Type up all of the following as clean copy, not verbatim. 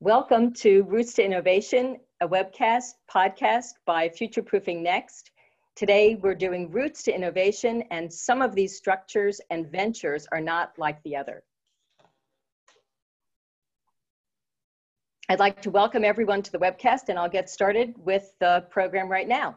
Welcome to Roots to Innovation, a webcast podcast by Future Proofing Next. Today, we're doing Roots to Innovation, and some of these structures and ventures are not like the other. I'd like to welcome everyone to the webcast, and I'll get started with the program right now.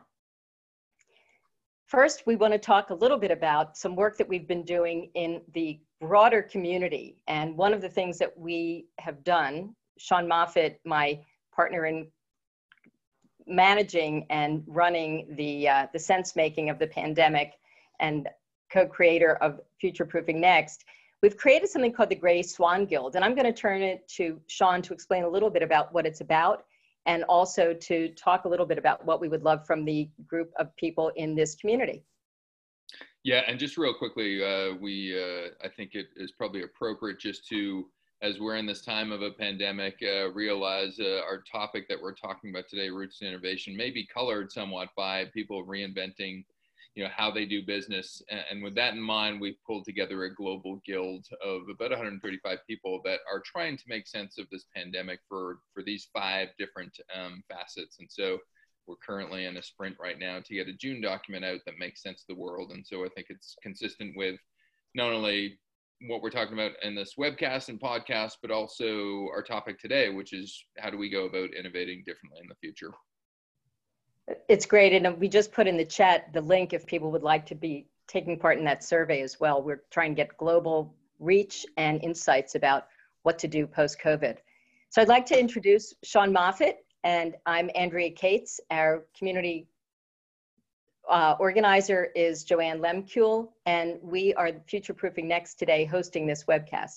First, we want to talk a little bit about some work that we've been doing in the broader community. And one of the things that we have done, Sean Moffitt, my partner in managing and running the sense making of the pandemic and co-creator of Future Proofing Next, we've created something called the Gray Swan Guild. And I'm going to turn it to Sean to explain a little bit about what it's about, and also to talk a little bit about what we would love from the group of people in this community. Yeah, and just real quickly, I think it is probably appropriate just to, as we're in this time of a pandemic, realize our topic that we're talking about today, Roots to Innovation, may be colored somewhat by people reinventing, how they do business. And with that in mind, we've pulled together a global guild of about 135 people that are trying to make sense of this pandemic for these 5 different facets. And so we're currently in a sprint right now to get a June document out that makes sense of the world. And so I think it's consistent with not only what we're talking about in this webcast and podcast, but also our topic today, which is how do we go about innovating differently in the future? It's great. And we just put in the chat the link if people would like to be taking part in that survey as well. We're trying to get global reach and insights about what to do post-COVID. So I'd like to introduce Sean Moffitt, and I'm Andrea Cates. Our community organizer is Joanne Lemkuhl, and we are Future Proofing Next today hosting this webcast.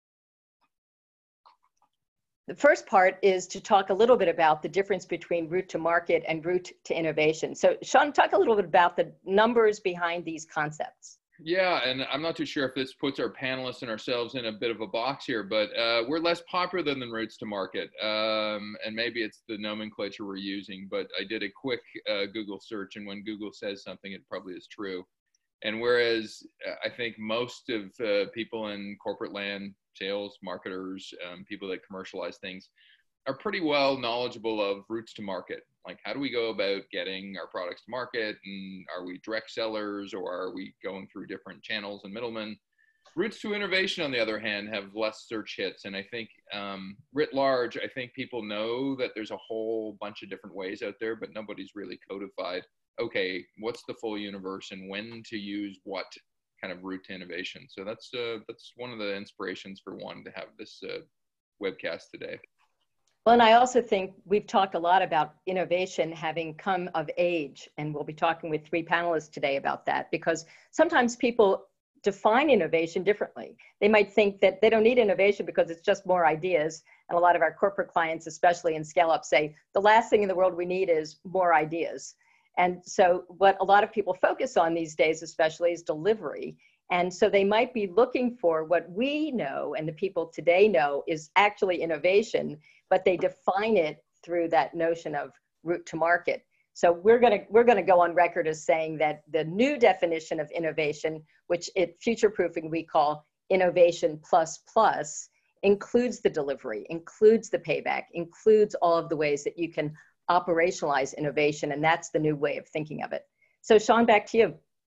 The first part is to talk a little bit about the difference between route to market and route to innovation. So Sean, talk a little bit about the numbers behind these concepts. Yeah, and I'm not too sure if this puts our panelists and ourselves in a bit of a box here, but we're less popular than routes to market. And maybe it's the nomenclature we're using, but I did a quick Google search, and when Google says something, it probably is true. And whereas I think most of people in corporate land, sales, marketers, people that commercialize things, are pretty well knowledgeable of routes to market. Like, how do we go about getting our products to market? And are we direct sellers, or are we going through different channels and middlemen? Routes to innovation, on the other hand, have less search hits. And I think writ large, I think people know that there's a whole bunch of different ways out there, but nobody's really codified, okay, what's the full universe and when to use what kind of route to innovation. So that's one of the inspirations for wanting to have this webcast today. Well, and I also think we've talked a lot about innovation having come of age, and we'll be talking with 3 panelists today about that, because sometimes people define innovation differently. They might think that they don't need innovation because it's just more ideas. And a lot of our corporate clients, especially in scale up, say the last thing in the world we need is more ideas. And so what a lot of people focus on these days, especially, is delivery. And so they might be looking for what we know and the people today know is actually innovation, but they define it through that notion of route to market. So we're gonna go on record as saying that the new definition of innovation, which at Future Proofing we call innovation plus plus, includes the delivery, includes the payback, includes all of the ways that you can operationalize innovation, and that's the new way of thinking of it. So Sean, back to you.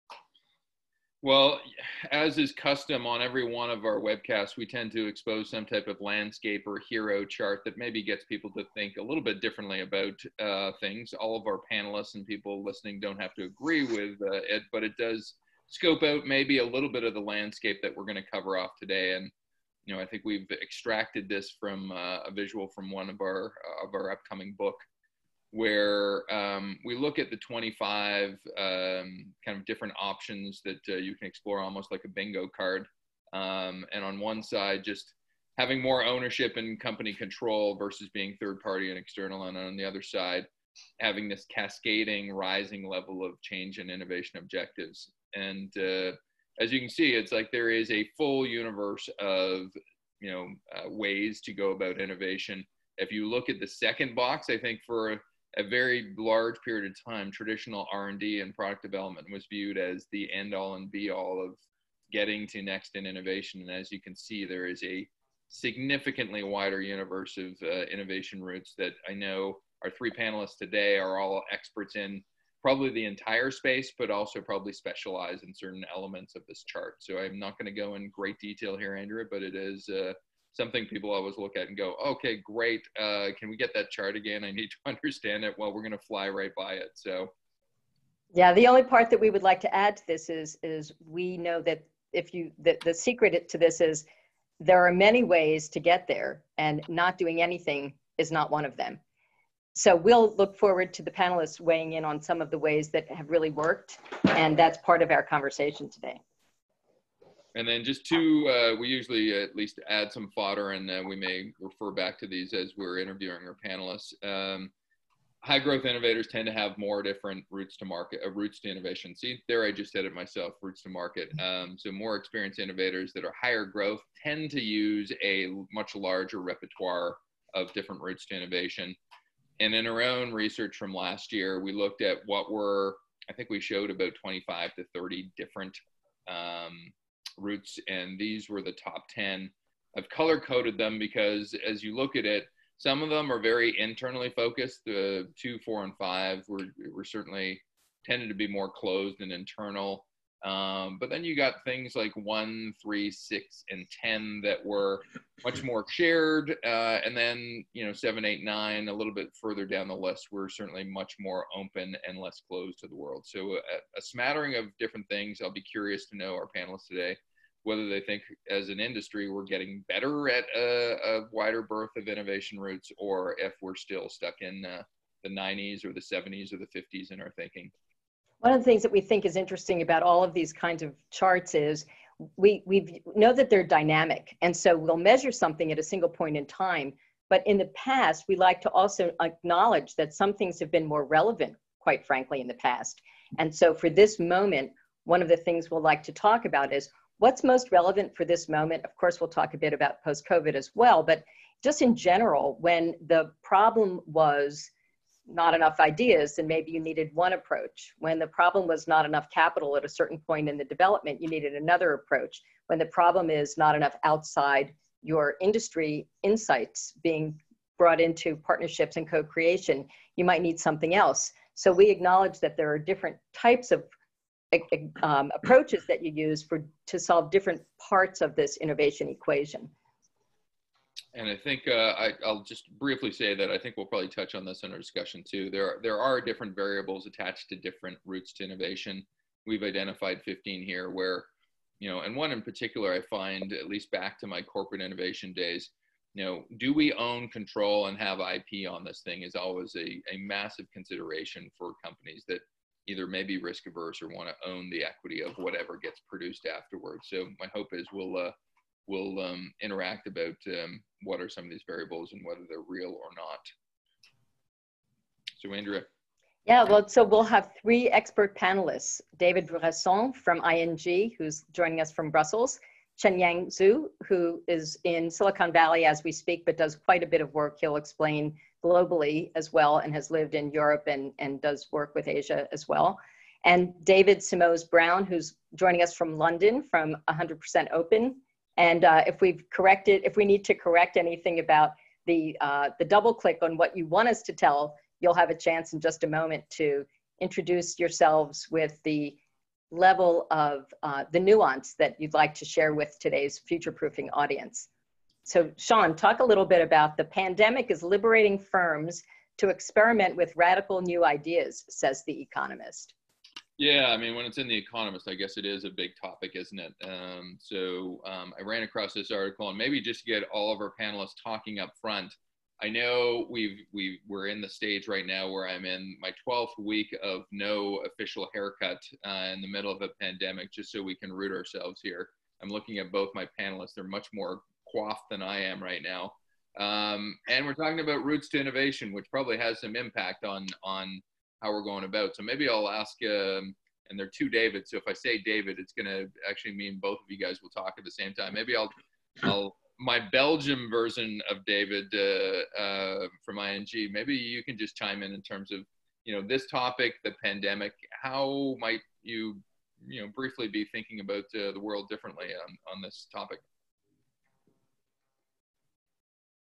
Well, as is custom on every one of our webcasts, we tend to expose some type of landscape or hero chart that maybe gets people to think a little bit differently about things. All of our panelists and people listening don't have to agree with it, but it does scope out maybe a little bit of the landscape that we're going to cover off today. And I think we've extracted this from a visual from one of our upcoming book, where we look at the 25 kind of different options that you can explore, almost like a bingo card. And on one side, just having more ownership and company control versus being third party and external. And on the other side, having this cascading, rising level of change and innovation objectives. And as you can see, it's like there is a full universe of ways to go about innovation. If you look at the second box, I think for a very large period of time, traditional R&D and product development was viewed as the end all and be all of getting to next in innovation. And as you can see, there is a significantly wider universe of innovation routes that I know our three panelists today are all experts in, probably the entire space, but also probably specialize in certain elements of this chart. So I'm not going to go in great detail here, Andrea, but it is something people always look at and go, okay, great. Can we get that chart again? I need to understand it. Well, we're going to fly right by it. So. Yeah, the only part that we would like to add to this is we know that the secret to this is there are many ways to get there, and not doing anything is not one of them. So we'll look forward to the panelists weighing in on some of the ways that have really worked, and that's part of our conversation today. And then just we usually at least add some fodder, and we may refer back to these as we're interviewing our panelists. High growth innovators tend to have more different routes to market, routes to innovation. See, there I just said it myself, routes to market. So more experienced innovators that are higher growth tend to use a much larger repertoire of different routes to innovation. And in our own research from last year, we looked at I think we showed about 25 to 30 different routes, and these were the top 10. I've color coded them because as you look at it, some of them are very internally focused. The 2, 4, and 5 were certainly tended to be more closed and internal. But then you got things like 1, 3, 6, and 10 that were much more shared. And then, 7, 8, 9, a little bit further down the list, were certainly much more open and less closed to the world. So a smattering of different things. I'll be curious to know our panelists today whether they think as an industry we're getting better at a wider berth of innovation routes, or if we're still stuck in the 90s or the 70s or the 50s in our thinking. One of the things that we think is interesting about all of these kinds of charts is we know that they're dynamic. And so we'll measure something at a single point in time. But in the past, we like to also acknowledge that some things have been more relevant, quite frankly, in the past. And so for this moment, one of the things we'll like to talk about is what's most relevant for this moment. Of course, we'll talk a bit about post-COVID as well, but just in general, when the problem was not enough ideas, then maybe you needed one approach. When the problem was not enough capital at a certain point in the development, you needed another approach. When the problem is not enough outside your industry insights being brought into partnerships and co-creation, you might need something else. So we acknowledge that there are different types of approaches that you use to solve different parts of this innovation equation. And I think I'll just briefly say that I think we'll probably touch on this in our discussion too. There are different variables attached to different routes to innovation. We've identified 15 here where, and one in particular I find, at least back to my corporate innovation days, do we own, control, and have IP on this thing is always a massive consideration for companies that either may be risk averse or want to own the equity of whatever gets produced afterwards. So my hope is we'll interact about what are some of these variables and whether they're real or not. So Andrea. Yeah, well, so we'll have 3 expert panelists: David Bresson from ING, who's joining us from Brussels; Chenyang Zhu, who is in Silicon Valley as we speak, but does quite a bit of work. He'll explain globally as well, and has lived in Europe and does work with Asia as well. And David Simoes Brown, who's joining us from London from 100% Open. And if we need to correct anything about the double click on what you want us to tell, you'll have a chance in just a moment to introduce yourselves with the level of the nuance that you'd like to share with today's future-proofing audience. So Sean, talk a little bit about the pandemic is liberating firms to experiment with radical new ideas, says The Economist. Yeah, I mean, when it's in The Economist, I guess it is a big topic, isn't it? I ran across this article, and maybe just to get all of our panelists talking up front, I know we're in the stage right now where I'm in my 12th week of no official haircut in the middle of a pandemic, just so we can root ourselves here. I'm looking at both my panelists. They're much more coiffed than I am right now. And we're talking about routes to innovation, which probably has some impact on how we're going about. So maybe I'll ask, and there are 2 Davids. So if I say David, it's going to actually mean both of you guys will talk at the same time. Maybe I'll my Belgium version of David from ING. Maybe you can just chime in terms of, this topic, the pandemic. How might you, briefly be thinking about the world differently on this topic?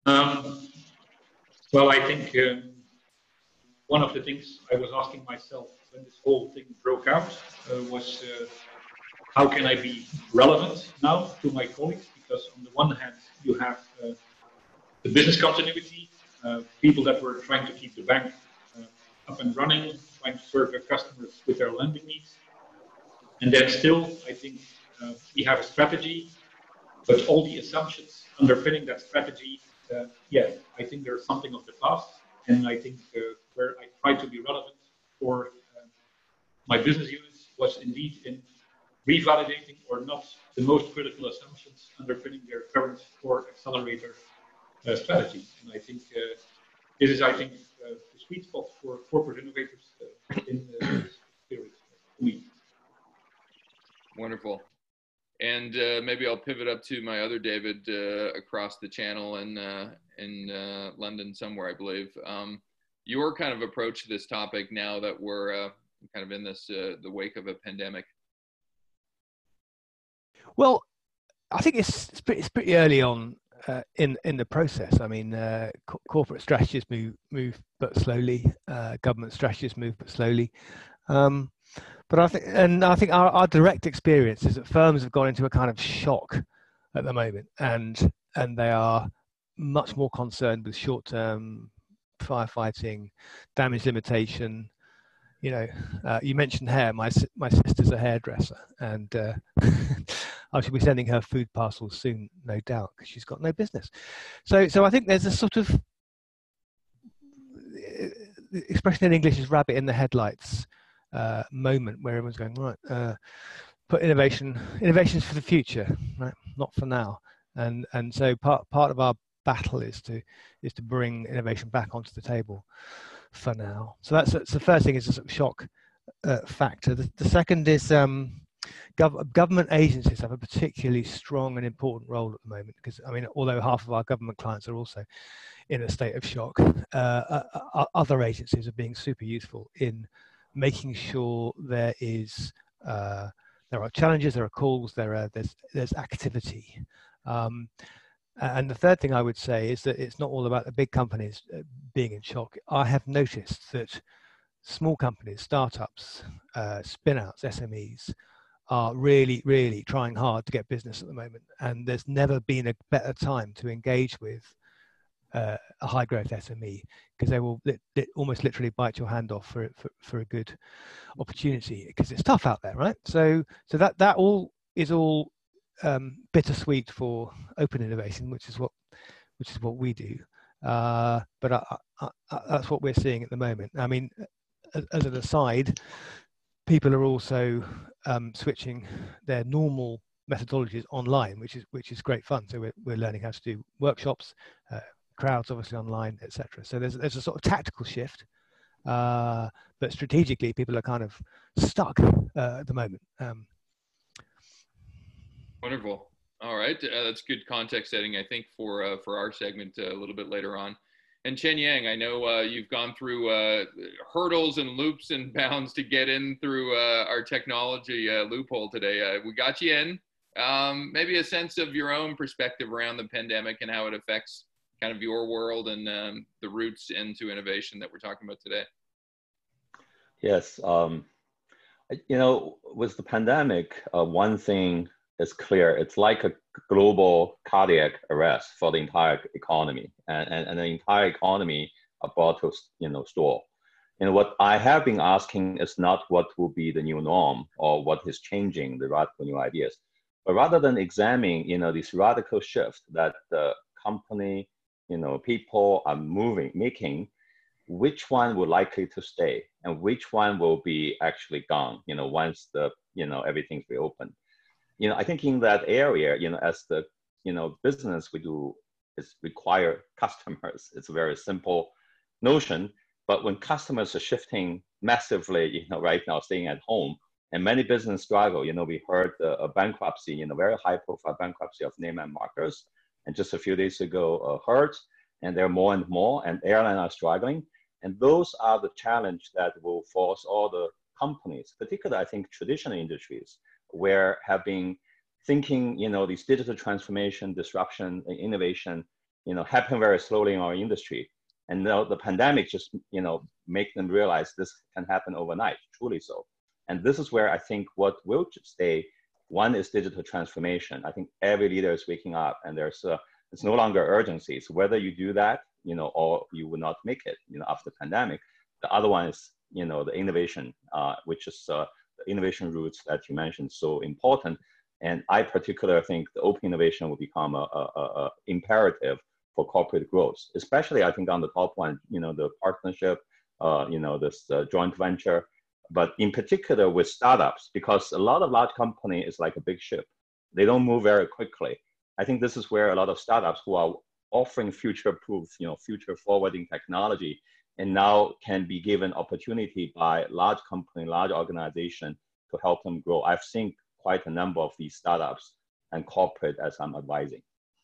Um, well, I think one of the things I was asking myself when this whole thing broke out was how can I be relevant now to my colleagues? Because on the one hand, you have the business continuity, people that were trying to keep the bank up and running, trying to serve their customers with their lending needs. And then still, I think we have a strategy, but all the assumptions underpinning that strategy, yeah, I think there's something of the past. And I think where I try to be relevant for my business units was indeed in revalidating or not the most critical assumptions underpinning their current core accelerator strategy. And I think this is, I think, the sweet spot for corporate innovators in this period for me. Wonderful. And maybe I'll pivot up to my other David across the channel in London somewhere, I believe. Your kind of approach to this topic now that we're kind of in this the wake of a pandemic. Well, I think it's pretty early on in the process. I mean, corporate strategies move but slowly. Government strategies move but slowly. But I think our direct experience is that firms have gone into a kind of shock at the moment, and they are much more concerned with short-term firefighting, damage limitation. You know, you mentioned hair. My sister's a hairdresser, and I should be sending her food parcels soon, no doubt, because she's got no business. So I think there's a sort of the expression in English is rabbit in the headlights moment where everyone's going, right, put innovations for the future, right, not for now. And so part of our battle is to bring innovation back onto the table for now. So that's the first thing, is a sort of shock factor. The second is government agencies have a particularly strong and important role at the moment, because I mean, although half of our government clients are also in a state of shock, other agencies are being super useful in making sure there are challenges, there are calls, there's activity. And the third thing I would say is that it's not all about the big companies being in shock. I have noticed that small companies, startups, spin-outs, SMEs are really, really trying hard to get business at the moment. And there's never been a better time to engage with a high growth SME, because they will almost literally bite your hand off for a good opportunity, because it's tough out there, right? So that all is all bittersweet for open innovation, which is what we do. But that's what we're seeing at the moment. I mean, as an aside, people are also switching their normal methodologies online, which is great fun. So we're learning how to do workshops, crowds obviously online, etc. So there's a sort of tactical shift, but strategically people are kind of stuck at the moment. Wonderful. All right, that's good context setting, I think, for our segment a little bit later on. And Chen Yang, I know you've gone through hurdles and loops and bounds to get in through our technology loophole today. We got you in. Maybe a sense of your own perspective around the pandemic and how it affects kind of your world and the roots into innovation that we're talking about today. Yes, you know, with the pandemic, one thing is clear: it's like a global cardiac arrest for the entire economy, and the entire economy about to, you know, stall. And what I have been asking is not what will be the new norm or what is changing, the radical new ideas, but rather than examining, you know, this radical shift that the company, you know, people are making, which one will likely to stay and which one will be actually gone, you know, once the, you know, everything's reopened. You know, I think in that area, you know, as the, you know, business we do is require customers. It's a very simple notion, but when customers are shifting massively, you know, right now staying at home, and many business struggle, you know, we heard a bankruptcy, you know, very high profile bankruptcy of Neiman Marcus, and just a few days ago, Hertz, and there are more and more, and airlines are struggling. And those are the challenge that will force all the companies, particularly I think traditional industries, where have been thinking, you know, these digital transformation, disruption, and innovation, happen very slowly in our industry. And now the pandemic just, make them realize this can happen overnight, truly so. And this is where I think what will stay, one is digital transformation. I think every leader is waking up, and it's no longer urgency. So whether you do that, or you will not make it, after the pandemic. The other one is, the innovation, which is the innovation roots that you mentioned, so important. And I particularly think the open innovation will become a imperative for corporate growth, especially I think on the top one, the partnership, this joint venture, but in particular with startups, because a lot of large company is like a big ship. They don't move very quickly. I think this is where a lot of startups who are offering future-proof, future-forwarding technology, and now can be given opportunity by large company, large organization to help them grow. I've seen quite a number of these startups and corporate as I'm advising.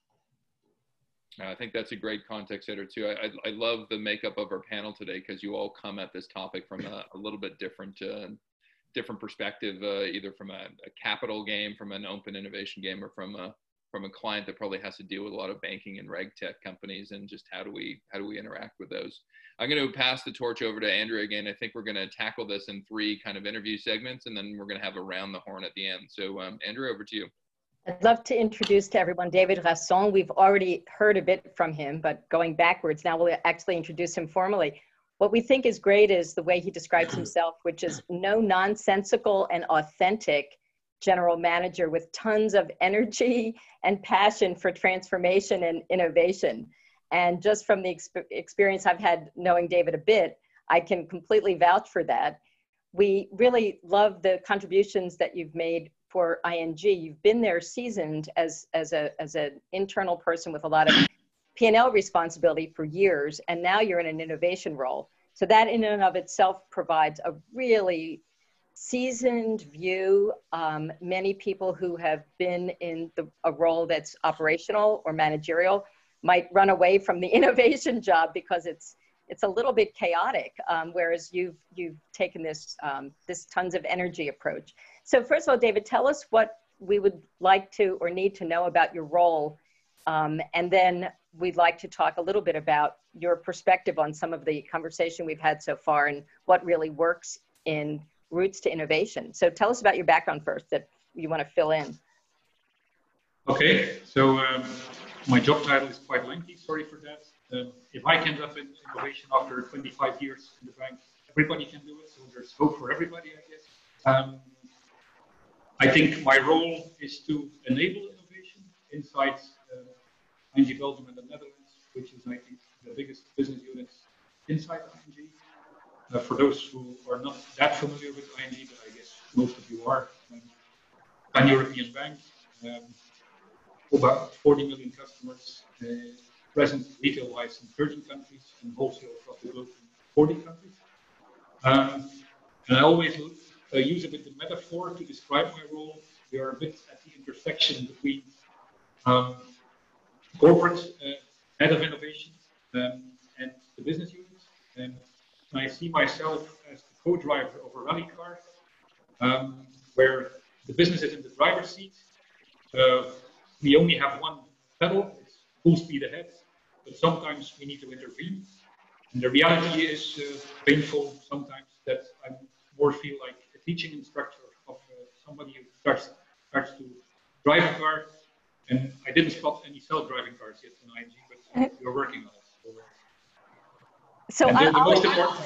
I think that's a great context setter too. I love the makeup of our panel today because you all come at this topic from a little bit different perspective, either from a capital game, from an open innovation game, or from a client that probably has to deal with a lot of banking and reg tech companies, and just how do we interact with those. I'm going to pass the torch over to Andrew again. I think we're going to tackle this in 3 kind of interview segments, and then we're going to have around the horn at the end. So Andrew, over to you. I'd love to introduce to everyone David Rasson. We've already heard a bit from him, but going backwards, now we'll actually introduce him formally. What we think is great is the way he describes himself, which is no nonsensical and authentic general manager with tons of energy and passion for transformation and innovation. And just from the experience I've had knowing David a bit, I can completely vouch for that. We really love the contributions that you've made for ING. You've been there seasoned as an internal person with a lot of P&L responsibility for years, and now you're in an innovation role. So that in and of itself provides a really seasoned view. Many people who have been in a role that's operational or managerial might run away from the innovation job because it's a little bit chaotic, whereas you've taken this tons of energy approach. So first of all, David, tell us what we would like to or need to know about your role, and then we'd like to talk a little bit about your perspective on some of the conversation we've had so far and what really works in Roots to Innovation. So tell us about your background first that you want to fill in. Okay, so my job title is quite lengthy, sorry for that. If I can end up in innovation after 25 years in the bank, everybody can do it, so there's hope for everybody, I guess. I think my role is to enable innovation inside ING Belgium and the Netherlands, which is, I think, the biggest business units inside ING. For those who are not that familiar with ING, but I guess most of you are, pan-European bank, about 40 million customers, present retail-wise in 13 countries and wholesale across the globe in 40 countries. And I always use a bit the metaphor to describe my role. We are a bit at the intersection between corporate head of innovation and the business units. And I see myself as the co-driver of a rally car, where the business is in the driver's seat. We only have one pedal, it's full speed ahead, but sometimes we need to intervene. And the reality is painful sometimes that I more feel like a teaching instructor of somebody who starts to drive a car. And I didn't spot any self-driving cars yet in ING, but we're working on it. So I'll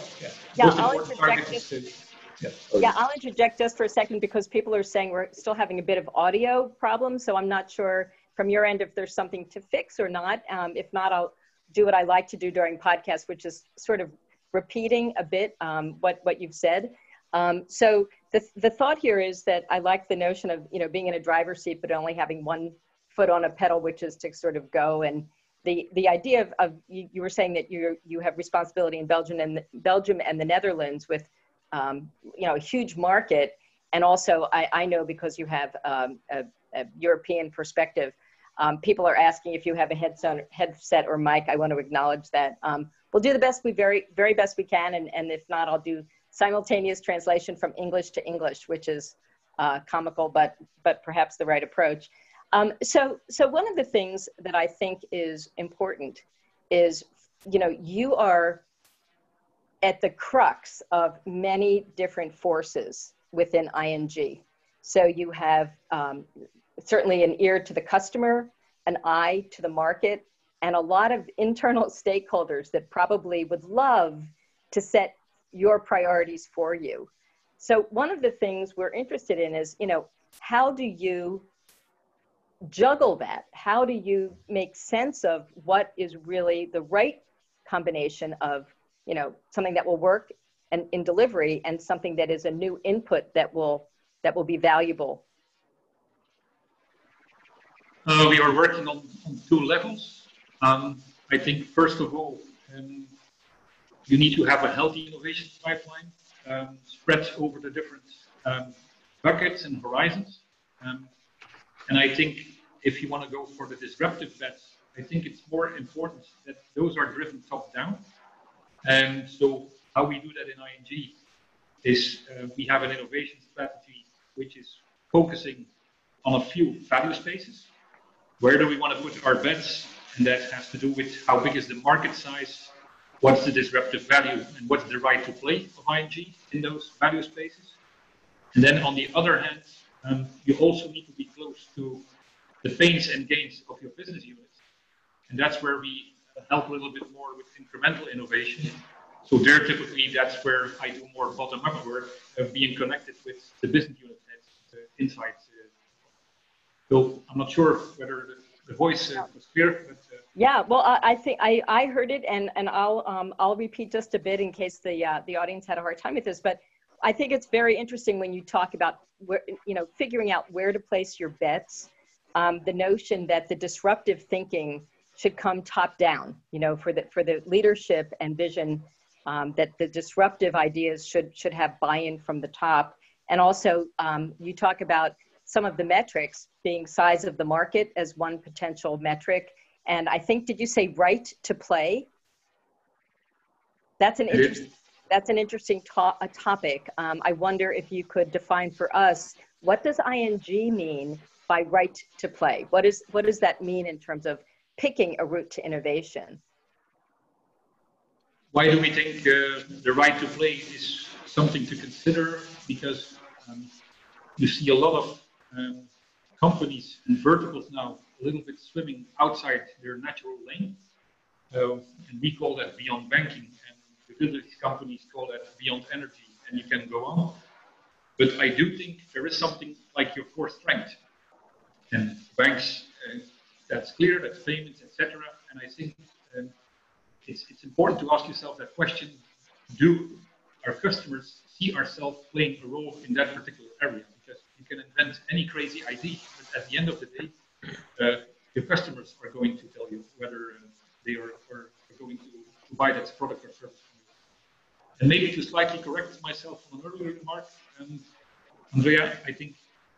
interject just for a second because people are saying we're still having a bit of audio problems. So I'm not sure from your end if there's something to fix or not. If not, I'll do what I like to do during podcasts, which is sort of repeating a bit what you've said. So the thought here is that I like the notion of being in a driver's seat but only having one foot on a pedal, which is to sort of go. And the idea of you were saying that you have responsibility in Belgium and the Netherlands with a huge market, and also I know because you have a European perspective. People are asking if you have a headset or mic. I want to acknowledge that. We'll do the best very best we can, and if not, I'll do simultaneous translation from English to English, which is comical, but perhaps the right approach. So one of the things that I think is important is, you know, you are at the crux of many different forces within ING. So you have certainly an ear to the customer, an eye to the market, and a lot of internal stakeholders that probably would love to set your priorities for you. So one of the things we're interested in is, you know, how do you juggle that? How do you make sense of what is really the right combination of, you know, something that will work and in delivery and something that is a new input that will be valuable? We are working on two levels. I think first of all, you need to have a healthy innovation pipeline spread over the different buckets and horizons. And I think if you want to go for the disruptive bets, I think it's more important that those are driven top down. And so how we do that in ING is we have an innovation strategy which is focusing on a few value spaces. Where do we want to put our bets? And that has to do with how big is the market size, what's the disruptive value, and what's the right to play of ING in those value spaces. And then on the other hand, you also need to be close to the pains and gains of your business units. And that's where we help a little bit more with incremental innovation. So there typically that's where I do more bottom-up work of being connected with the business unit heads, insights. So I'm not sure whether the voice was clear, but yeah, well, I think I heard it, and I'll repeat just a bit in case the audience had a hard time with this. But I think it's very interesting when you talk about where, you know, figuring out where to place your bets. The notion that the disruptive thinking should come top down, you know, for the leadership and vision, that the disruptive ideas should have buy-in from the top. And also, you talk about some of the metrics being size of the market as one potential metric. And I think, did you say right to play? That's an interesting topic. I wonder if you could define for us, what does ING mean by right to play? What does that mean in terms of picking a route to innovation? Why do we think the right to play is something to consider? Because you see a lot of companies and verticals now a little bit swimming outside their natural lane. And we call that beyond banking, and utilities companies call that beyond energy, and you can go on. But I do think there is something like your core strength. And banks, that's clear, that's payments, etc. And I think it's important to ask yourself that question: do our customers see ourselves playing a role in that particular area? Because you can invent any crazy idea, but at the end of the day, your customers are going to tell you whether they are going to buy that product or service. And maybe to slightly correct myself on an earlier remark, Andrea, I think,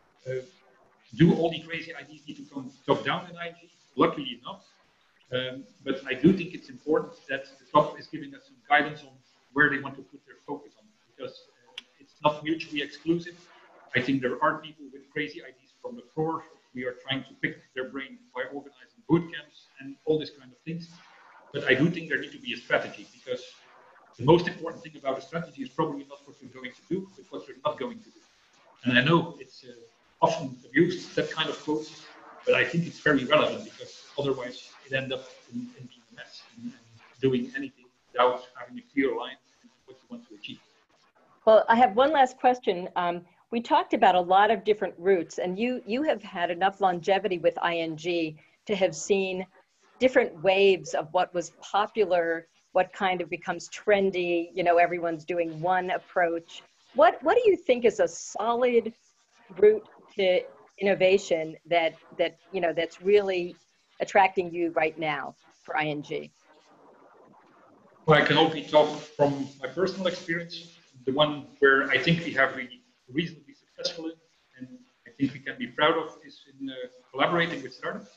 do all the crazy ideas need to come top down in ING? Luckily not. But I do think it's important that the top is giving us some guidance on where they want to put their focus on, because it's not mutually exclusive. I think there are people with crazy ideas from the floor. We are trying to pick their brain by organizing boot camps and all this kind of things. But I do think there needs to be a strategy, because the most important thing about a strategy is probably not what you're going to do, but what you're not going to do. And I know it's often abused, that kind of quote, but I think it's very relevant, because otherwise it ends up in being a mess and doing anything without having a clear line on what you want to achieve. Well, I have one last question. We talked about a lot of different routes, and you have had enough longevity with ING to have seen different waves of what was popular, what kind of becomes trendy. You know, everyone's doing one approach. What do you think is a solid route to innovation that you know that's really attracting you right now for ING? Well, I can only talk from my personal experience. The one where I think we have been reasonably successful in, and I think we can be proud of, is in collaborating with startups.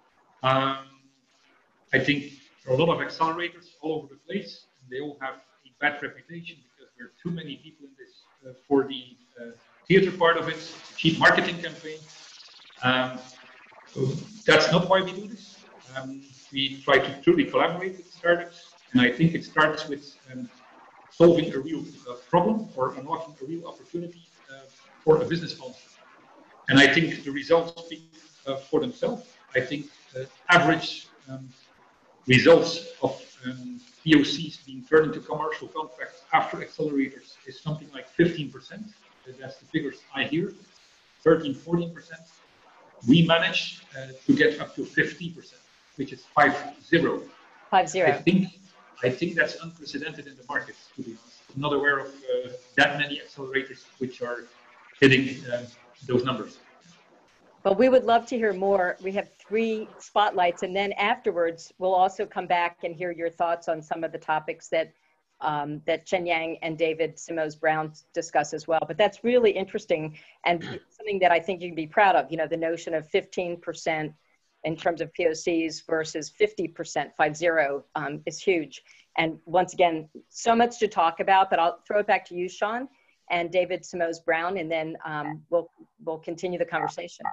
I think there are a lot of accelerators all over the place, and they all have a bad reputation because there are too many people in this for the theater part of it. It's a cheap marketing campaign. So that's not why we do this. We try to truly collaborate with startups, and I think it starts with solving a real problem or unlocking a real opportunity for a business concept. And I think the results speak for themselves. I think average results of POCs being turned into commercial contracts after accelerators is something like 15%. That's the figures I hear, 13, 14%. We manage to get up to 50%, which is 5-0. 5-0. I think that's unprecedented in the market, to be honest. I'm not aware of that many accelerators which are hitting those numbers. But we would love to hear more. We have 3 spotlights, and then afterwards, we'll also come back and hear your thoughts on some of the topics that that Chen Yang and David Simoes-Brown discuss as well. But that's really interesting and something that I think you can be proud of. You know, the notion of 15% in terms of POCs versus 50%, 5-0, is huge. And once again, so much to talk about, but I'll throw it back to you, Sean, and David Simoes-Brown, and then we'll continue the conversation.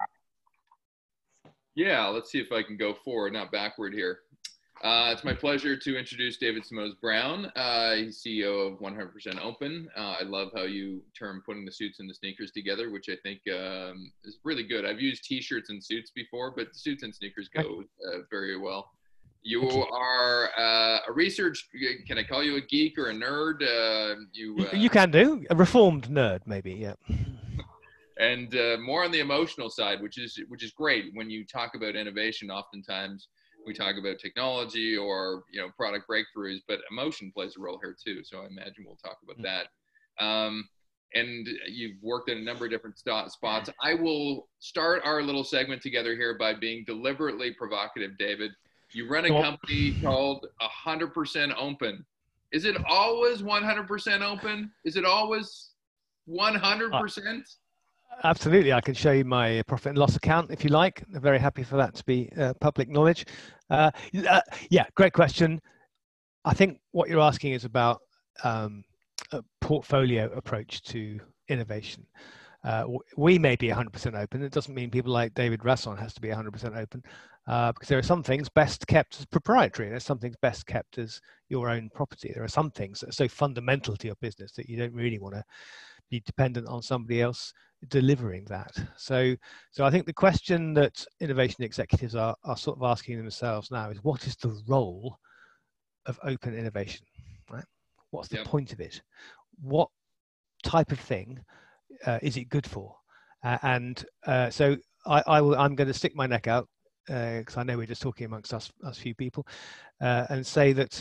Yeah, let's see if I can go forward, not backward here. It's my pleasure to introduce David Simoes-Brown. He's CEO of 100% Open. I love how you term putting the suits and the sneakers together, which I think is really good. I've used t-shirts and suits before, but suits and sneakers go very well. You are a research, can I call you a geek or a nerd? You can do, a reformed nerd maybe, yeah. And more on the emotional side, which is great. When you talk about innovation, oftentimes we talk about technology or product breakthroughs, but emotion plays a role here too. So I imagine we'll talk about that. And you've worked in a number of different spots. I will start our little segment together here by being deliberately provocative, David. You run a company called 100% Open. Is it always 100% open? Is it always 100%? Absolutely. I can show you my profit and loss account if you like. I'm very happy for that to be public knowledge. Yeah, great question. I think what you're asking is about a portfolio approach to innovation. We may be 100% open. It doesn't mean people like David Rasson has to be 100% open, because there are some things best kept as proprietary. There's some things best kept as your own property. There are some things that are so fundamental to your business that you don't really want to be dependent on somebody else delivering that. So I think the question that innovation executives are sort of asking themselves now is, what is the role of open innovation, right? What's the point of it? What type of thing is it good for? So I'm going to stick my neck out, because I know we're just talking amongst us few people, and say that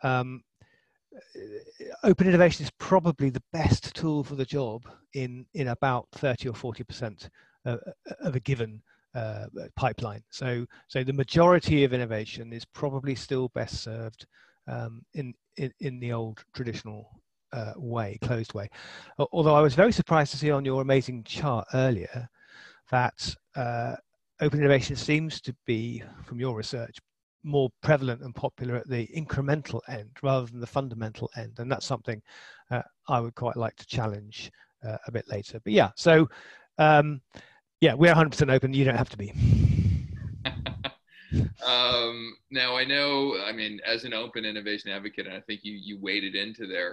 open innovation is probably the best tool for the job in about 30 or 40% of a given pipeline. So the majority of innovation is probably still best served in the old traditional way, closed way. Although I was very surprised to see on your amazing chart earlier that open innovation seems to be, from your research, more prevalent and popular at the incremental end rather than the fundamental end. And that's something I would quite like to challenge a bit later. But yeah, so yeah, we're 100% open. You don't have to be. Now I know, I mean, as an open innovation advocate, and I think you waded into there,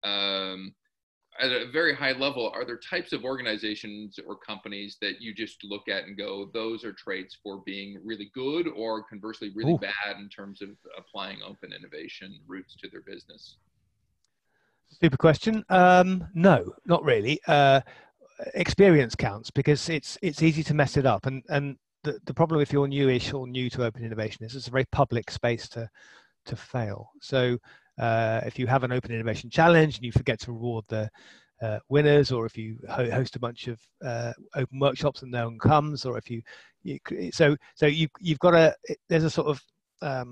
at a very high level, are there types of organizations or companies that you just look at and go, those are traits for being really good, or conversely really bad in terms of applying open innovation routes to their business? Super question. No, not really. Experience counts, because it's easy to mess it up. And the problem if you're newish or new to open innovation is it's a very public space to fail. So if you have an open innovation challenge and you forget to reward the winners, or if you host a bunch of open workshops and no one comes, or if you've got there's a sort of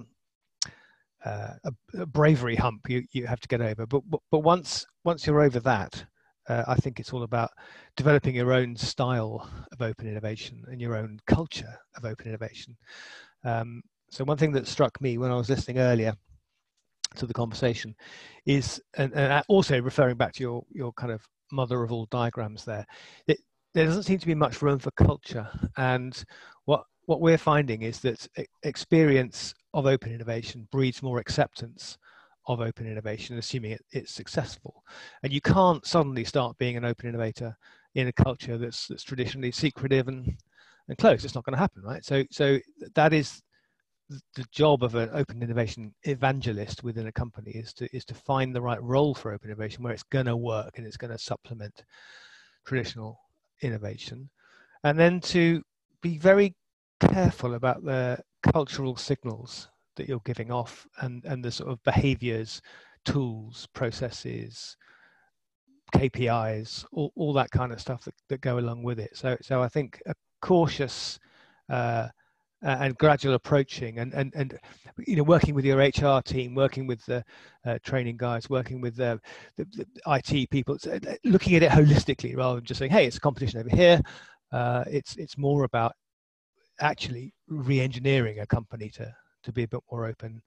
a bravery hump you have to get over. But once you're over that, I think it's all about developing your own style of open innovation and your own culture of open innovation. So one thing that struck me when I was listening earlier to the conversation is, and also referring back to your kind of mother of all diagrams there, there doesn't seem to be much room for culture. And what what we're finding is that experience of open innovation breeds more acceptance of open innovation, assuming it's successful. And you can't suddenly start being an open innovator in a culture that's traditionally secretive and closed. It's not going to happen, right? So that is the job of an open innovation evangelist within a company, is to find the right role for open innovation where it's going to work and it's going to supplement traditional innovation, and then to be very careful about the cultural signals that you're giving off, and the sort of behaviors, tools, processes, KPIs, all that kind of stuff that go along with it. So I think a cautious and gradual approaching, and working with your HR team, working with the training guys, working with the IT people, looking at it holistically rather than just saying, hey, it's a competition over here. It's more about actually re-engineering a company to be a bit more open,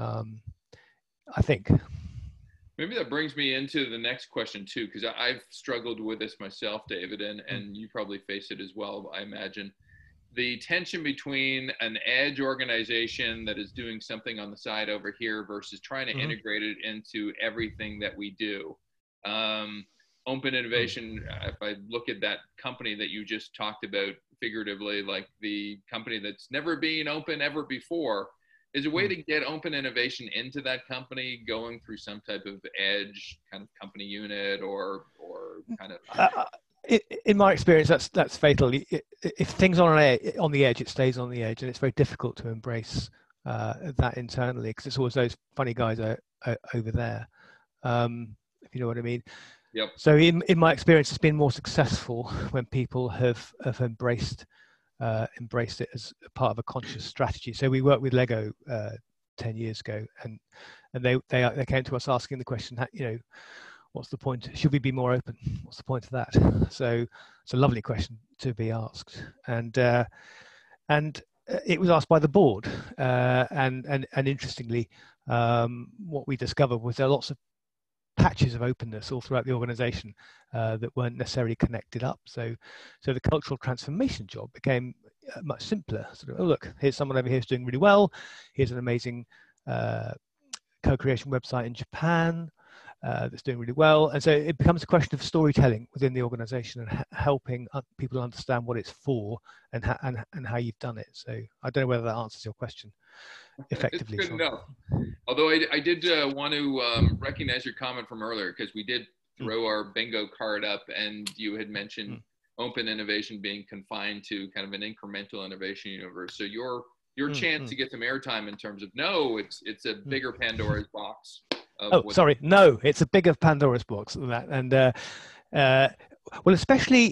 I think. Maybe that brings me into the next question too, because I've struggled with this myself, David, and you probably face it as well, I imagine. The tension between an edge organization that is doing something on the side over here versus trying to integrate it into everything that we do. Open innovation, if I look at that company that you just talked about figuratively, like the company that's never been open ever before, is a way to get open innovation into that company going through some type of edge kind of company unit or kind of... In my experience, that's fatal. If things are on the edge, it stays on the edge, and it's very difficult to embrace that internally, because it's always those funny guys over there, if you know what I mean. Yep. So in my experience, it's been more successful when people have embraced it as a part of a conscious strategy. So we worked with Lego 10 years ago, and they came to us asking the question, what's the point? Should we be more open? What's the point of that? So it's a lovely question to be asked, and it was asked by the board. And interestingly, what we discovered was there are lots of patches of openness all throughout the organization that weren't necessarily connected up. So the cultural transformation job became much simpler. Sort of, oh, look, here's someone over here who's doing really well. Here's an amazing co-creation website in Japan that's doing really well. And so it becomes a question of storytelling within the organization and helping people understand what it's for and how you've done it. So I don't know whether that answers your question effectively. It's good enough. Although I did want to recognize your comment from earlier, because we did throw our bingo card up, and you had mentioned open innovation being confined to kind of an incremental innovation universe. So your chance to get some airtime in terms of, no, it's a bigger Pandora's box. No, it's a bigger Pandora's box than that. And well, especially,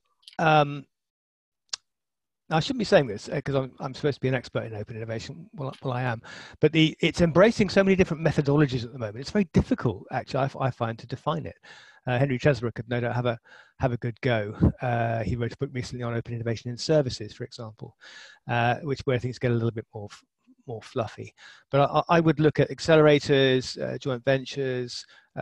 I shouldn't be saying this because I'm supposed to be an expert in open innovation. Well, I am, but it's embracing so many different methodologies at the moment. It's very difficult, actually, I find, to define it. Henry Chesbrough could no doubt have a good go. He wrote a book recently on open innovation in services, for example, where things get a little bit more fluffy. But I would look at accelerators, joint ventures,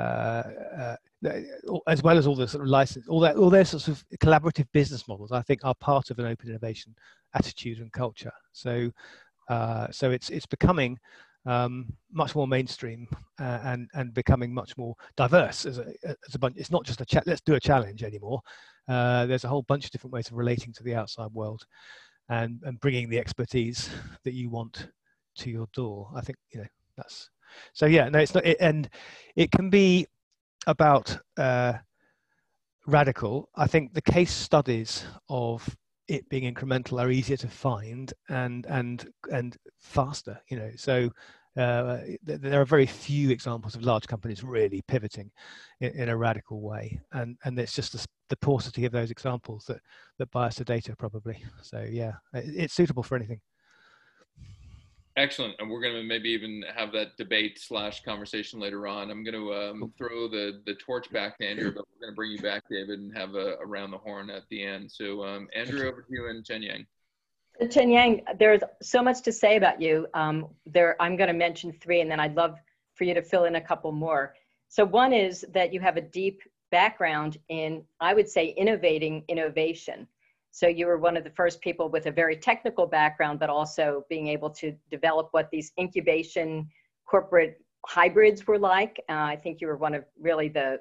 as well as all the sort of license, all those sorts of collaborative business models, I think, are part of an open innovation attitude and culture. So it's becoming much more mainstream and becoming much more diverse as a bunch. It's not just let's do a challenge anymore. There's a whole bunch of different ways of relating to the outside world and bringing the expertise that you want to your door. I think that's so. Yeah, no, it's not, and it can be about radical. I think the case studies of it being incremental are easier to find and faster. So there are very few examples of large companies really pivoting in a radical way, and it's just the paucity of those examples that bias the data probably. So yeah, it's suitable for anything. Excellent. And we're going to maybe even have that debate / conversation later on. I'm going to throw the torch back to Andrew, but we're going to bring you back, David, and have a around the horn at the end. So Andrew, over to you, and Chen Yang. Chen Yang, there's so much to say about you. I'm going to mention 3, and then I'd love for you to fill in a couple more. So one is that you have a deep background in, I would say, innovating innovation. So you were one of the first people with a very technical background, but also being able to develop what these incubation corporate hybrids were like. I think you were one of really the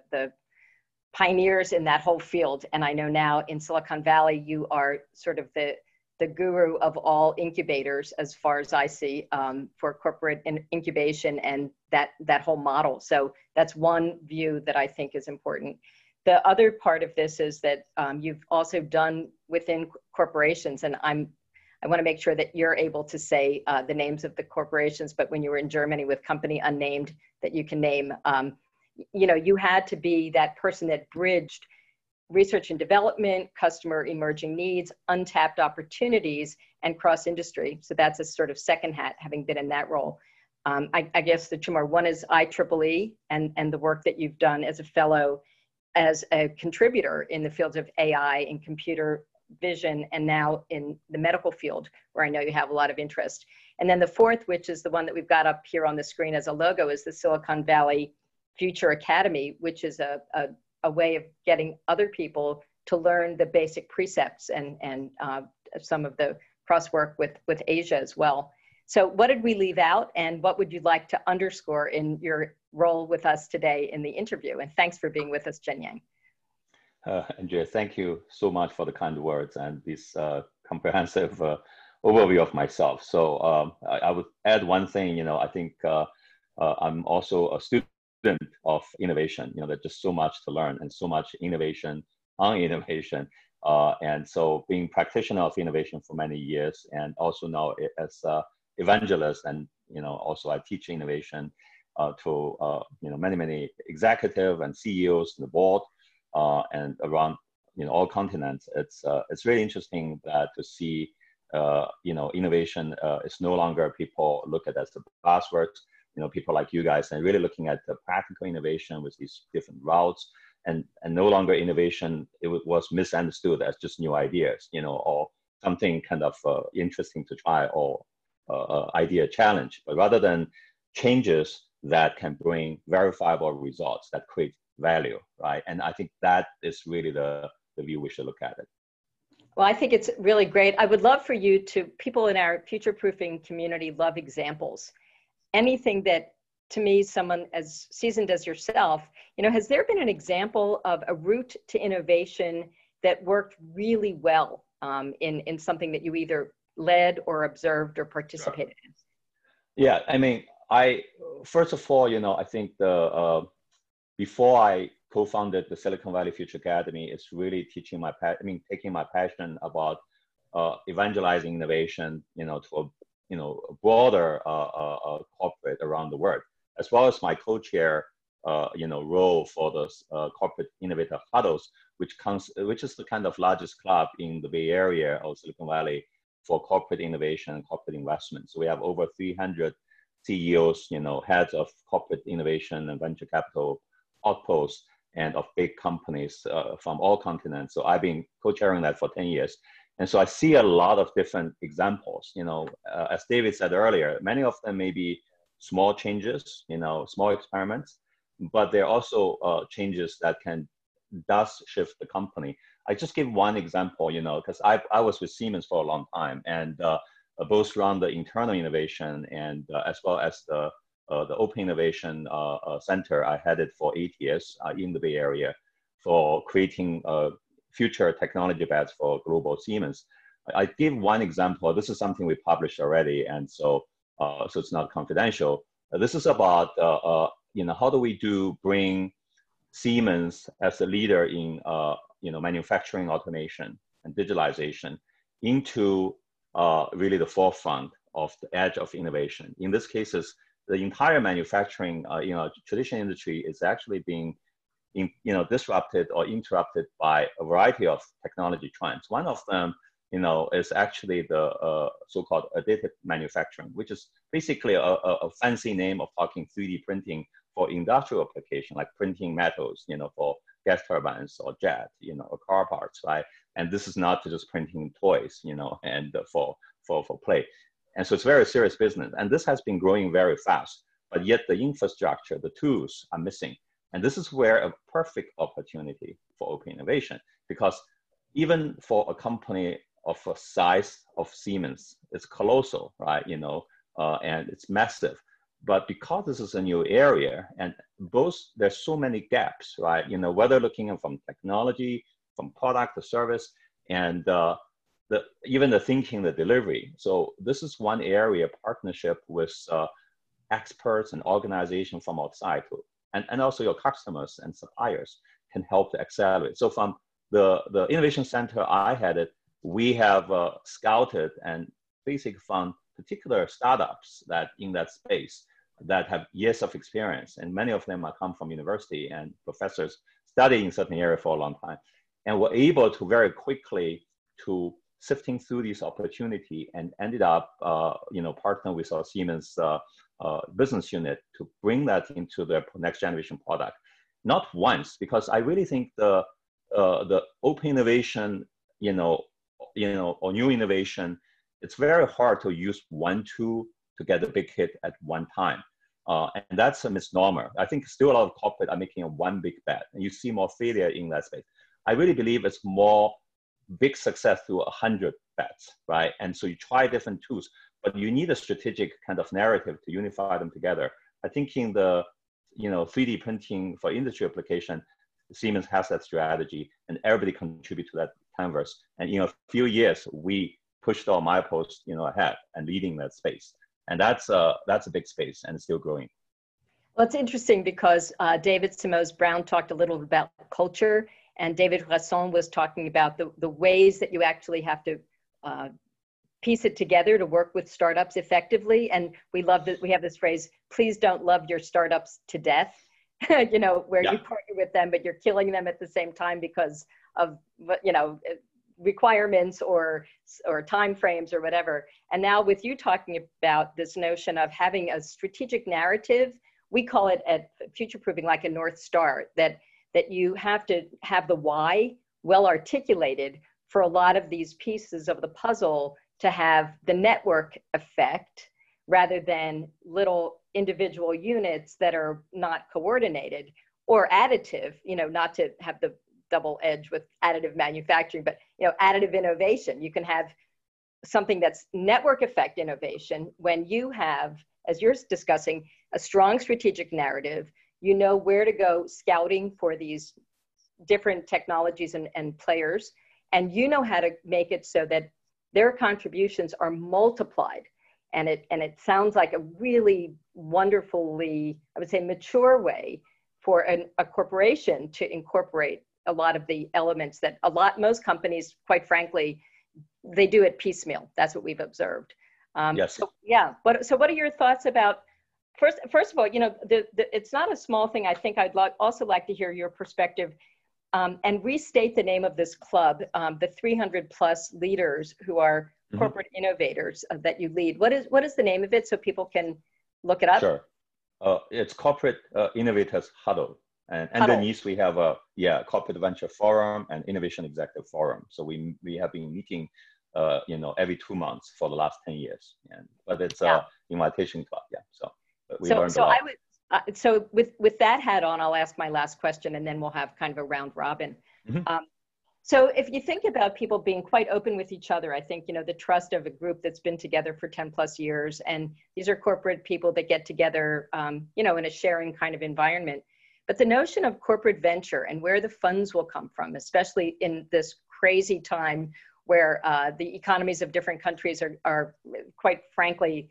pioneers in that whole field. And I know now in Silicon Valley, you are sort of the guru of all incubators, as far as I see, for corporate incubation and that whole model. So that's one view that I think is important. The other part of this is that you've also done within corporations, and I want to make sure that you're able to say the names of the corporations, but when you were in Germany with company unnamed that you can name, you know, you had to be that person that bridged research and development, customer emerging needs, untapped opportunities, and cross-industry. So that's a sort of second hat, having been in that role. I guess the two more, one is IEEE and the work that you've done as a fellow, as a contributor in the fields of AI and computer vision, and now in the medical field, where I know you have a lot of interest. And then the fourth, which is the one that we've got up here on the screen as a logo, is the Silicon Valley Future Academy, which is a way of getting other people to learn the basic precepts and some of the cross work with Asia as well. So what did we leave out, and what would you like to underscore in your role with us today in the interview? And thanks for being with us, Jianyang. Andrea, thank you so much for the kind words and this comprehensive overview of myself. So I would add one thing, you know, I think I'm also a student of innovation. You know, there's just so much to learn and so much innovation on innovation. And so being practitioner of innovation for many years, and also now as evangelist, and, you know, also I teach innovation to, you know, many executive and CEOs in the board and around, you know, all continents. It's really interesting that to see, you know, innovation is no longer people look at as the buzzwords. You know, people like you guys, and really looking at the practical innovation with these different routes, and no longer innovation, it was misunderstood as just new ideas, you know, or something kind of interesting to try, or idea challenge, but rather than changes that can bring verifiable results that create value, right? And I think that is really the view we should look at it. Well, I think it's really great. I would love for you to, people in our future-proofing community love examples. Anything that, to me, someone as seasoned as yourself, you know, has there been an example of a route to innovation that worked really well in something that you either led or observed or participated in? Yeah, I mean, first of all, you know, I think before I co-founded the Silicon Valley Future Academy, it's really taking my passion about evangelizing innovation, you know, to a broader corporate around the world, as well as my co-chair, you know, role for the corporate innovator huddles, which is the kind of largest club in the Bay Area of Silicon Valley for corporate innovation and corporate investment. So we have over 300 CEOs, you know, heads of corporate innovation and venture capital outposts, and of big companies from all continents. So I've been co-chairing that for 10 years. And so I see a lot of different examples, you know, as David said earlier, many of them may be small changes, you know, small experiments, but they're also changes that does shift the company. I just give one example, you know, because I was with Siemens for a long time, and both around the internal innovation and as well as the Open Innovation Center I headed for 8 years in the Bay Area for creating future technology bets for global Siemens. I give one example. This is something we published already, and so it's not confidential. This is about you know, how do we bring Siemens as a leader in you know, manufacturing automation and digitalization into really the forefront of the edge of innovation. In this case, the entire manufacturing you know, traditional industry is actually being you know, disrupted or interrupted by a variety of technology trends. One of them, you know, is actually the so-called additive manufacturing, which is basically a fancy name of talking 3D printing for industrial application, like printing metals, you know, for gas turbines or jet, you know, or car parts, right? And this is not just printing toys, you know, and for play. And so it's very serious business. And this has been growing very fast, but yet the infrastructure, the tools are missing. And this is where a perfect opportunity for open innovation, because even for a company of a size of Siemens, it's colossal, right? And it's massive. But because this is a new area, and there's so many gaps, right? Whether looking from technology, from product to service, and even the thinking, the delivery. So this is one area, partnership with experts and organizations from outside, and also your customers and suppliers can help to accelerate. So from the innovation center I headed, we have scouted and basically found particular startups that in that space that have years of experience, and many of them are come from university and professors studying certain area for a long time, and were able to very quickly to sifting through this opportunity and ended up, partner with our Siemens business unit to bring that into the next generation product. Not once, because I really think the open innovation, or new innovation, it's very hard to use one tool to get a big hit at one time. And that's a misnomer. I think still a lot of corporate are making a one big bet, and you see more failure in that space. I really believe it's more big success through 100 bets, right? And so you try different tools, but you need a strategic kind of narrative to unify them together. I think in the 3D printing for industry application, Siemens has that strategy, and everybody contribute to that canvas. And in a few years, we pushed our milepost ahead and leading that space. And that's a big space and it's still growing. Well, it's interesting because David Simoes-Brown talked a little about culture, and David Rasson was talking about the ways that you actually have to piece it together to work with startups effectively. And we love that we have this phrase, please don't love your startups to death, where you partner with them, but you're killing them at the same time because of, requirements or time frames or whatever. And now with you talking about this notion of having a strategic narrative, we call it at Future Proofing like a North Star, that you have to have the why well articulated for a lot of these pieces of the puzzle to have the network effect rather than little individual units that are not coordinated or additive, not to have the double edge with additive manufacturing, but additive innovation. You can have something that's network effect innovation when you have, as you're discussing, a strong strategic narrative. You know where to go scouting for these different technologies and players, and you know how to make it so that their contributions are multiplied. And it sounds like a really wonderfully, I would say, mature way for a corporation to incorporate a lot of the elements that most companies, quite frankly, they do it piecemeal. That's what we've observed. Yes. So, yeah. So what are your thoughts about, first of all, it's not a small thing. I think I'd also like to hear your perspective and restate the name of this club, the 300 plus leaders who are corporate innovators that you lead. What is the name of it so people can look it up? Sure. It's Corporate Innovators Huddle. And underneath we have a Corporate Venture Forum and Innovation Executive Forum. So we have been meeting every 2 months for the last 10 years. But it's an invitation club. Yeah. So we learned a lot. So with that hat on, I'll ask my last question, and then we'll have kind of a round robin. So if you think about people being quite open with each other, I think, the trust of a group that's been together for 10 plus years, and these are corporate people that get together, in a sharing kind of environment. But the notion of corporate venture and where the funds will come from, especially in this crazy time where the economies of different countries are quite frankly,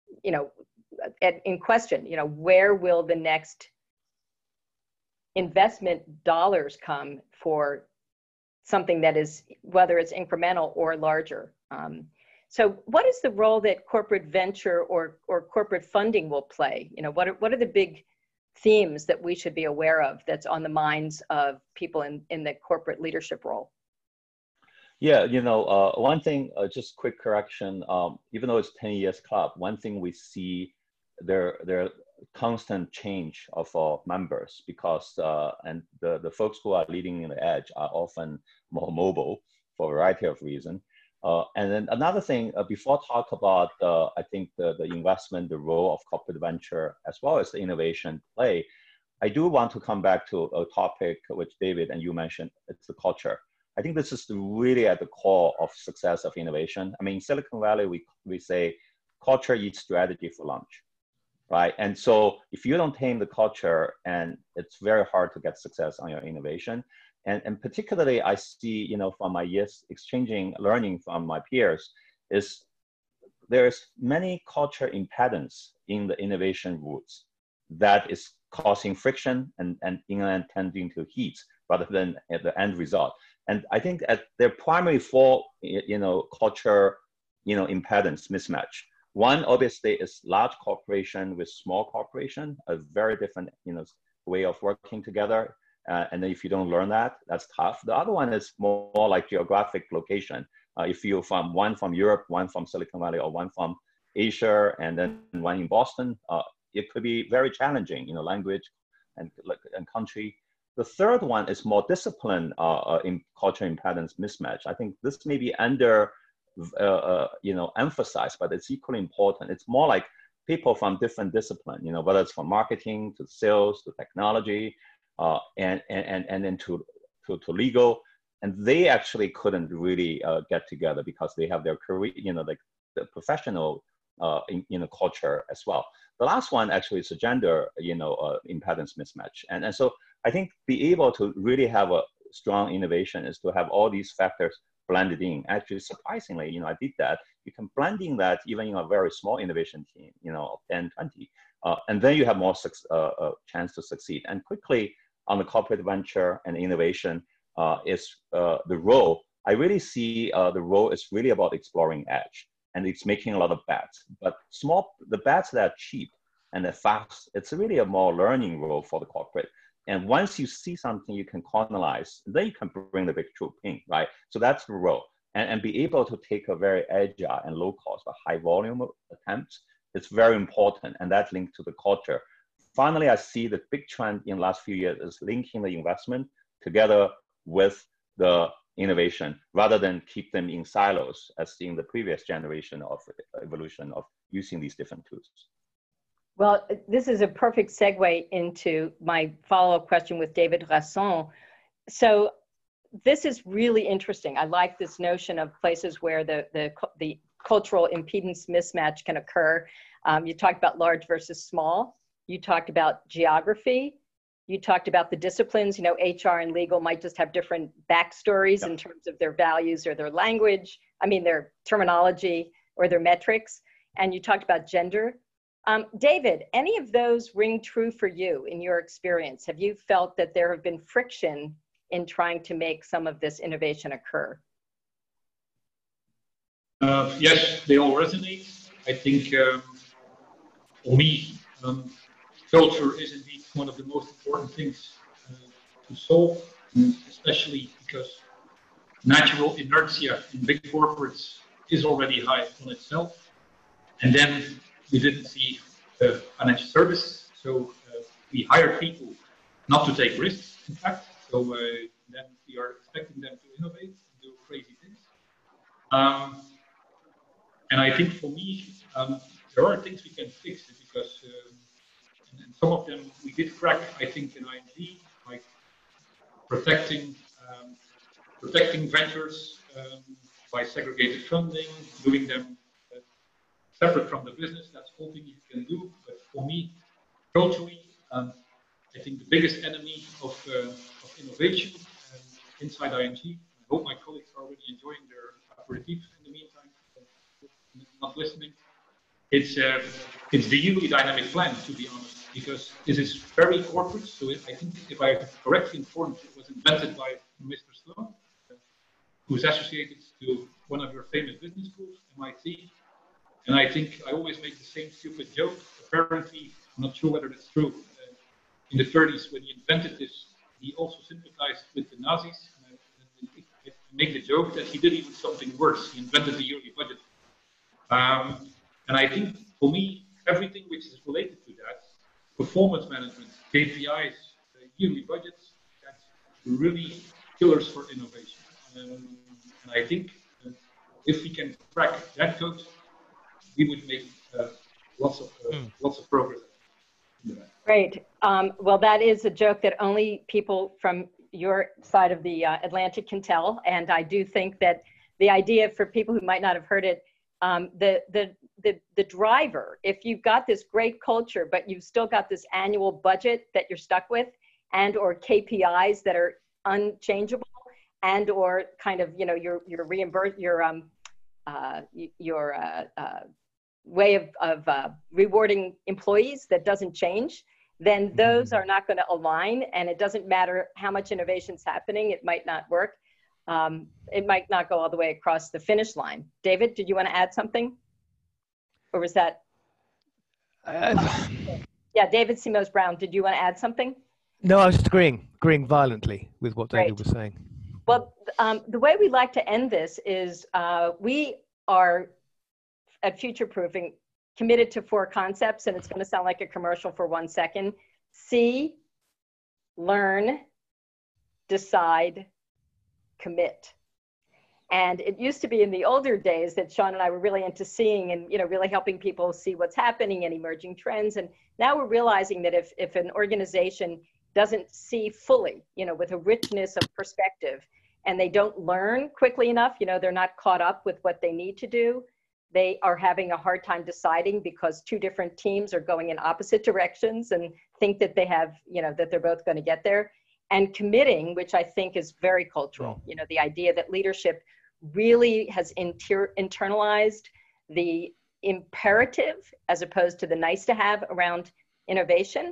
in question, where will the next investment dollars come for something that is, whether it's incremental or larger. So what is the role that corporate venture or corporate funding will play? What are the big themes that we should be aware of that's on the minds of people in the corporate leadership role? Yeah, one thing, just quick correction, even though it's 10 years club, one thing we see there constant change of our members because and the folks who are leading in the edge are often more mobile for a variety of reasons. And then another thing, before talk about, I think the investment, the role of corporate venture, as well as the innovation play, I do want to come back to a topic which David and you mentioned, it's the culture. I think this is really at the core of success of innovation. I mean, in Silicon Valley, we say culture eats strategy for lunch, right? And so if you don't tame the culture, and it's very hard to get success on your innovation. And particularly I see, you know, from my years learning from my peers, is there's many culture impediments in the innovation routes that is causing friction and tending to heat rather than at the end result. And I think at their primary four, you know, culture, you know, impedance mismatch. One obviously is large corporation with small corporation, a very different, you know, way of working together. And then if you don't learn that, that's tough. The other one is more like geographic location. If you're from one from Europe, one from Silicon Valley, or one from Asia, and then one in Boston, it could be very challenging, you know, language and country. The third one is more discipline in culture impedance mismatch. I think this may be under, you know, emphasized, but it's equally important. It's more like people from different discipline, you know, whether it's from marketing to sales to technology, and then to legal, and they actually couldn't really get together because they have their career, you know, like the professional, you know, culture as well. The last one actually is a gender, you know, impedance mismatch, and so I think be able to really have a strong innovation is to have all these factors blended in. Actually, surprisingly, you know, I did that. You can blend in that even in a very small innovation team, you know, 10, 20, and then you have more chance to succeed. And quickly on the corporate venture and innovation is the role. I really see the role is really about exploring edge, and it's making a lot of bets. But the bets that are cheap and they're fast, it's really a more learning role for the corporate. And once you see something you can colonize, then you can bring the big troop in, right? So that's the role. And be able to take a very agile and low cost but high volume of attempts, it's very important, and that's linked to the culture. Finally, I see the big trend in the last few years is linking the investment together with the innovation rather than keep them in silos as in the previous generation of evolution of using these different tools. Well, this is a perfect segue into my follow-up question with David Rasson. So this is really interesting. I like this notion of places where the cultural impedance mismatch can occur. You talked about large versus small. You talked about geography. You talked about the disciplines. You know, HR and legal might just have different backstories in terms of their values or their language, their terminology or their metrics. And you talked about gender. David, any of those ring true for you in your experience? Have you felt that there have been friction in trying to make some of this innovation occur? Yes, they all resonate. I think for me, culture is indeed one of the most important things to solve, especially because natural inertia in big corporates is already high on itself. And then we didn't see financial services, so we hired people not to take risks, in fact. So then we are expecting them to innovate and do crazy things. And I think for me, there are things we can fix because and some of them we did crack, I think, in ING, like protecting ventures by segregated funding, doing them separate from the business. That's all things you can do. But for me, culturally, I think the biggest enemy of innovation inside ING, I hope my colleagues are already enjoying their aperitifs in the meantime, not listening. It's the yearly dynamic plan, to be honest, because this is very corporate. So I think, if I am correctly informed, it was invented by Mr. Sloan, who's associated to one of your famous business schools, MIT. And I think I always make the same stupid joke. Apparently, I'm not sure whether that's true. In the 30s, when he invented this, he also sympathized with the Nazis. And I make the joke that he did even something worse. He invented the yearly budget. And I think, for me, everything which is related to that, performance management, KPIs, yearly budgets, that's really killers for innovation. And I think if we can crack that code, we would make lots of progress. Great. Well, that is a joke that only people from your side of the Atlantic can tell. And I do think that the idea, for people who might not have heard it, the driver, if you've got this great culture, but you've still got this annual budget that you're stuck with, and or KPIs that are unchangeable, and or kind of, you know, your way of rewarding employees that doesn't change, then those are not going to align, and it doesn't matter how much innovation's happening, it might not work. It might not go all the way across the finish line. David, did you want to add something? Or was that? Yeah, David Simos Brown, did you want to add something? No, I was just agreeing violently with what David was saying. Well, the way we like to end this is we are at Future Proofing committed to 4 concepts, and it's going to sound like a commercial for 1 second. See, learn, decide, commit. And it used to be in the older days that Sean and I were really into seeing and, you know, really helping people see what's happening and emerging trends. And now we're realizing that if an organization doesn't see fully, you know, with a richness of perspective, and they don't learn quickly enough, you know, they're not caught up with what they need to do, they are having a hard time deciding because 2 different teams are going in opposite directions and think that they have, you know, that they're both going to get there. And committing, which I think is very cultural, you know, the idea that leadership really has internalized the imperative as opposed to the nice to have around innovation.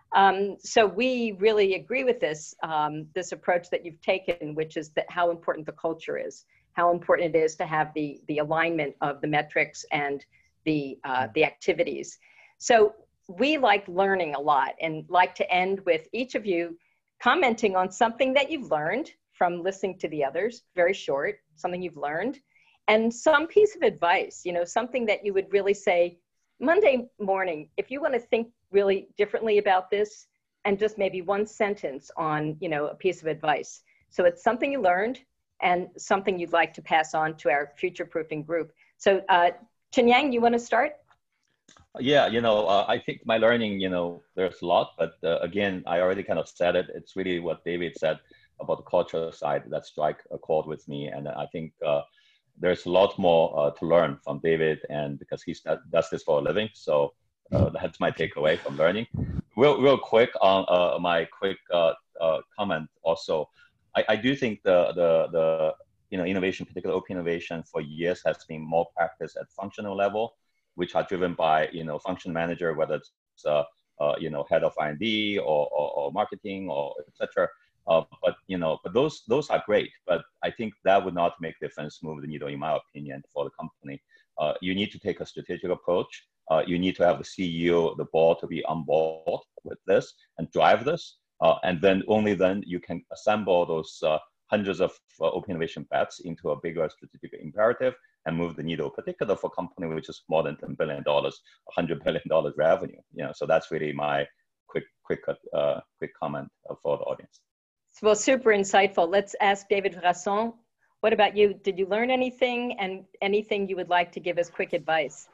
So we really agree with this, this approach that you've taken, which is that how important the culture is, how important it is to have the alignment of the metrics and the activities. So we like learning a lot and like to end with each of you commenting on something that you've learned from listening to the others, very short, something you've learned, and some piece of advice, you know, something that you would really say, Monday morning, if you want to think really differently about this, and just maybe 1 sentence on, you know, a piece of advice. So it's something you learned and something you'd like to pass on to our Future Proofing group. So Chin-Yang, you want to start? Yeah, you know, I think my learning, you know, there's a lot, but again, I already kind of said it. It's really what David said about the cultural side that strike a chord with me. And I think there's a lot more to learn from David, and because he does this for a living. So that's my takeaway from learning. Real quick on my quick comment also. I do think the you know, innovation, particularly open innovation, for years has been more practiced at functional level, which are driven by, you know, function manager, whether it's you know, head of R&D or marketing or etc. But you know, but those are great. But I think that would not make difference, move the needle, in my opinion, for the company. You need to take a strategic approach. You need to have the CEO, the board, to be on board with this and drive this. And then only then you can assemble those hundreds of open innovation bets into a bigger strategic imperative and move the needle, particularly for a company which is more than $10 billion, $100 billion revenue. You know, so that's really my quick comment for the audience. Well, super insightful. Let's ask David Rasson. What about you? Did you learn anything, and anything you would like to give as quick advice?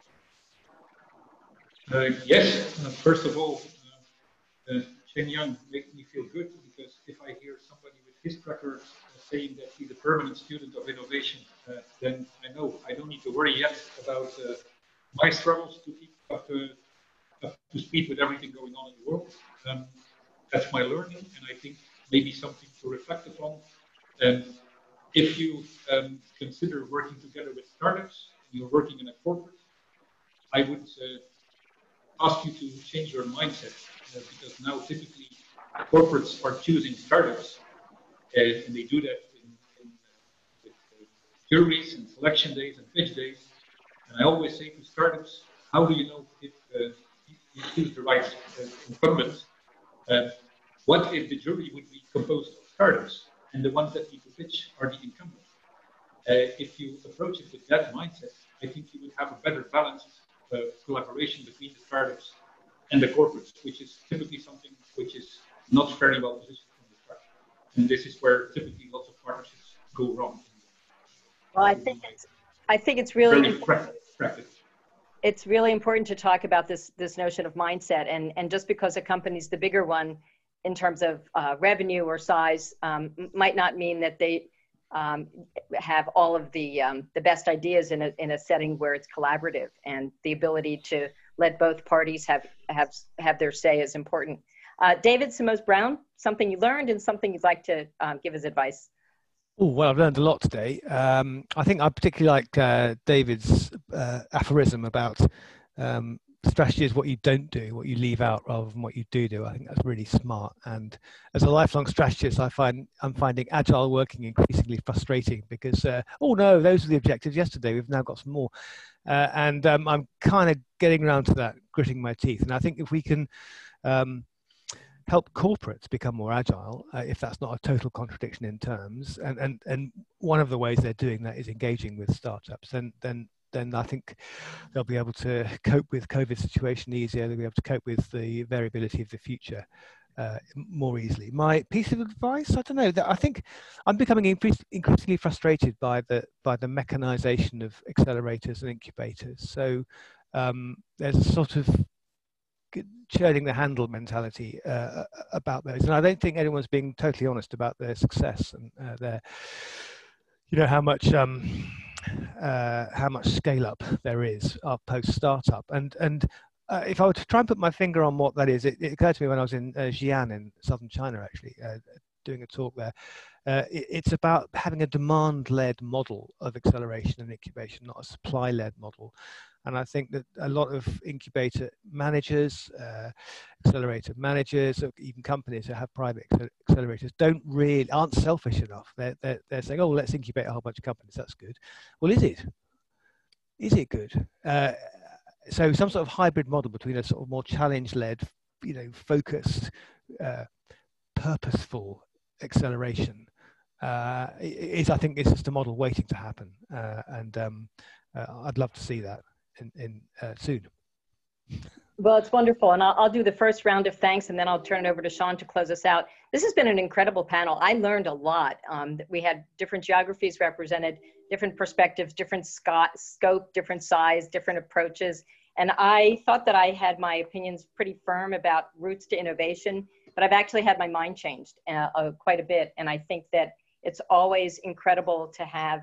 Yes. First of all, Chin-Yang makes me feel good, because if I hear somebody with his record saying that he's a permanent student of innovation, then I know I don't need to worry yet about my struggles to keep up to speed with everything going on in the world. That's my learning, and I think maybe something to reflect upon. If you consider working together with startups, and you're working in a corporate, I would ask you to change your mindset, because now typically corporates are choosing startups, and they do that with juries and selection days and pitch days. And I always say to startups, how do you know if you choose the right incumbent? What if the jury would be composed of startups, and the ones that need to pitch are the incumbents? If you approach it with that mindset, I think you would have a better balanced collaboration between the startups and the corporates, which is typically something which is not very well positioned from the start. And this is where typically lots of partnerships go wrong. Well, I think it's really important. It's really important to talk about this notion of mindset, and just because a company's the bigger one in terms of revenue or size, might not mean that they have all of the best ideas in a setting where it's collaborative, and the ability to let both parties have their say is important. David Simose-Brown, something you learned and something you'd like to give as advice? Oh, well, I've learned a lot today. I think I particularly like David's aphorism about strategy is what you don't do, what you leave out rather than what you do. I think that's really smart. And as a lifelong strategist, I'm finding agile working increasingly frustrating because, oh no, those were the objectives yesterday. We've now got some more. And I'm kind of getting around to that, gritting my teeth. And I think if we can help corporates become more agile, if that's not a total contradiction in terms, and one of the ways they're doing that is engaging with startups, then I think they'll be able to cope with COVID situation easier. They'll be able to cope with the variability of the future more easily. My piece of advice, I don't know, that I think I'm becoming increasingly frustrated by the mechanization of accelerators and incubators. So there's a sort of churning the handle mentality about those, and I don't think anyone's being totally honest about their success and their, how much scale up there is post startup. And if I were to try and put my finger on what that is, it occurred to me when I was in Xi'an in southern China, actually, doing a talk there. It's about having a demand-led model of acceleration and incubation, not a supply-led model. And I think that a lot of incubator managers, accelerator managers, or even companies that have private accelerators aren't selfish enough. They're saying, oh, let's incubate a whole bunch of companies. That's good. Well, is it? Is it good? So some sort of hybrid model between a sort of more challenge-led, focused, purposeful acceleration is, I think, is just a model waiting to happen. And I'd love to see that in soon. Well, it's wonderful. And I'll do the first round of thanks, and then I'll turn it over to Sean to close us out. This has been an incredible panel. I learned a lot. We had different geographies represented, different perspectives, different scope, different size, different approaches. And I thought that I had my opinions pretty firm about routes to innovation, but I've actually had my mind changed quite a bit. And I think that it's always incredible to have,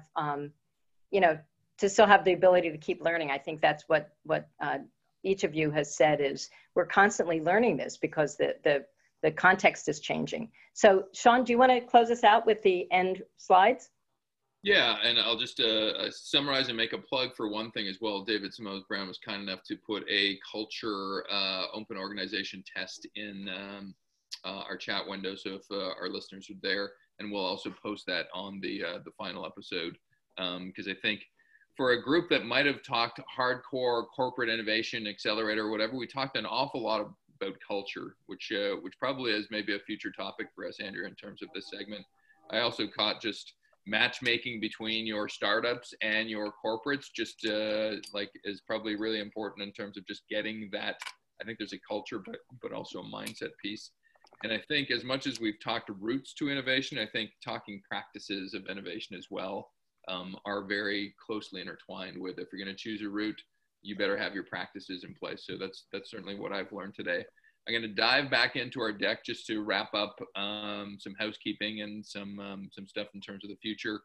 to still have the ability to keep learning. I think that's what each of you has said, is we're constantly learning this because the context is changing. So Sean, do you want to close us out with the end slides? Yeah, and I'll just summarize and make a plug for one thing as well. David Simose-Brown was kind enough to put a culture open organization test in our chat window. So if our listeners are there, and we'll also post that on the final episode, because I think for a group that might have talked hardcore corporate innovation accelerator or whatever, we talked an awful lot about culture, which probably is maybe a future topic for us, Andrew, in terms of this segment. I also caught just matchmaking between your startups and your corporates, just is probably really important in terms of just getting that. I think there's a culture, but also a mindset piece. And I think as much as we've talked routes to innovation, I think talking practices of innovation as well are very closely intertwined with, if you're going to choose a route, you better have your practices in place. So that's certainly what I've learned today. I'm going to dive back into our deck just to wrap up some housekeeping and some stuff in terms of the future.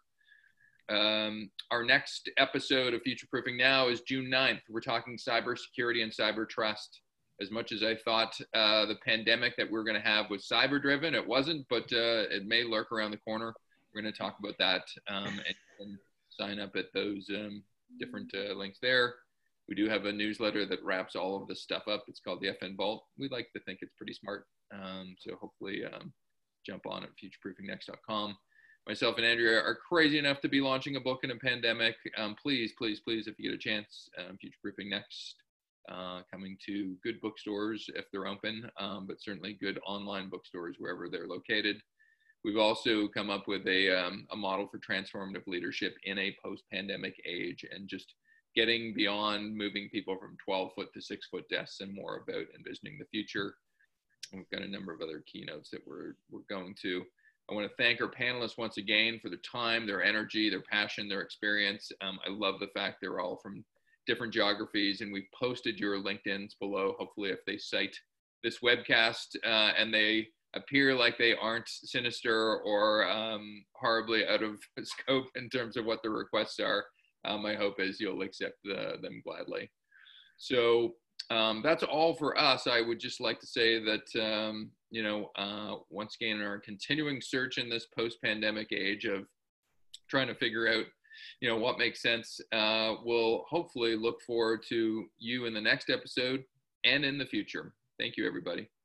Our next episode of Future Proofing Now is June 9th. We're talking cybersecurity and cyber trust. As much as I thought the pandemic that we're going to have was cyber driven, it wasn't, but it may lurk around the corner. We're going to talk about that and sign up at those different links there. We do have a newsletter that wraps all of this stuff up. It's called the FN Vault. We like to think it's pretty smart. So hopefully jump on at futureproofingnext.com. Myself and Andrea are crazy enough to be launching a book in a pandemic. Please, if you get a chance, Future Proofing Next, coming to good bookstores if they're open, but certainly good online bookstores wherever they're located. We've also come up with a model for transformative leadership in a post-pandemic age, and just getting beyond moving people from 12-foot to 6-foot desks and more about envisioning the future. And we've got a number of other keynotes that we're going to. I want to thank our panelists once again for their time, their energy, their passion, their experience. I love the fact they're all from different geographies, and we've posted your LinkedIns below. Hopefully if they cite this webcast and they appear like they aren't sinister or horribly out of scope in terms of what the requests are, my hope is you'll accept them gladly. So that's all for us. I would just like to say that, you know, once again, in our continuing search in this post-pandemic age of trying to figure out, you know, what makes sense, we'll hopefully look forward to you in the next episode and in the future. Thank you, everybody.